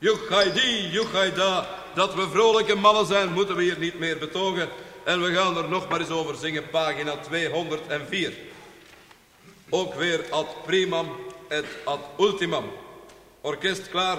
Juchhaidi, juchhaida. Dat we vrolijke mannen zijn, moeten we hier niet meer betogen. En we gaan er nog maar eens over zingen, pagina 204. Ook weer ad primam et ad ultimam. Orkest klaar.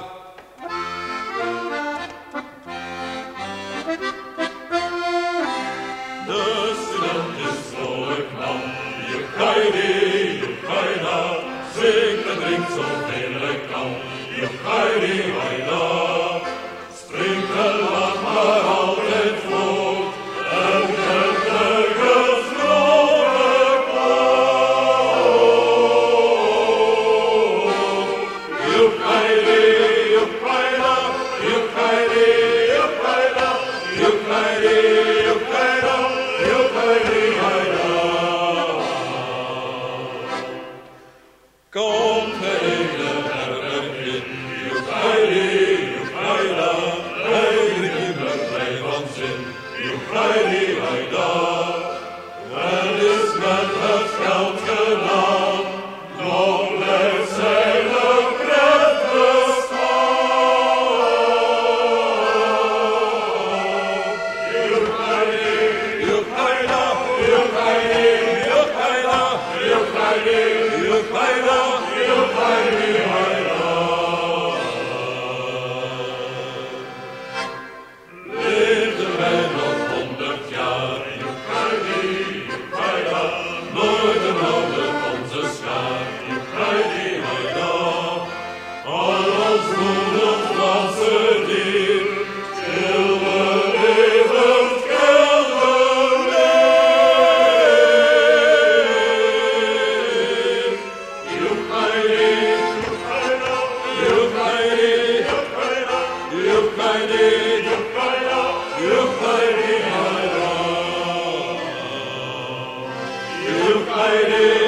De student is vrolijk man, juchhaidi, juchhaida. Zingt en drinkt zoveel hij kan, juchhaidi, haida. Springt en lacht maar altijd voort, en kent nergens vrolijk kloot. Juchhaidi, juchhaida, juchhaidi, juchhaida, juchhaidi, juchhaida, juchhaidi, haida. Komt de hele herder in, juchhaidi, juchhaida, hij drinkt immer blij van zin, juchhaidi, haida. Wel is met het geld gedaan, nog blijft zijn de pret bestaan. Juchhaidi, juchhaida, juchhaidi, juchhaida, juchhaidi, juchhaida, juchhaidi, haida. Leefden wij nog 100 jaar, juchhaidi, juchhaida, nooit een oude onze schaar, juchhaidi, haida. Al ons moedig was het dier, stil we levend kelder leef. Juchhaidi, juchhaida, juchhaidi, juchhaida, juchhaidi, juchhaida, juchhaidi, haida. Juchhaidi.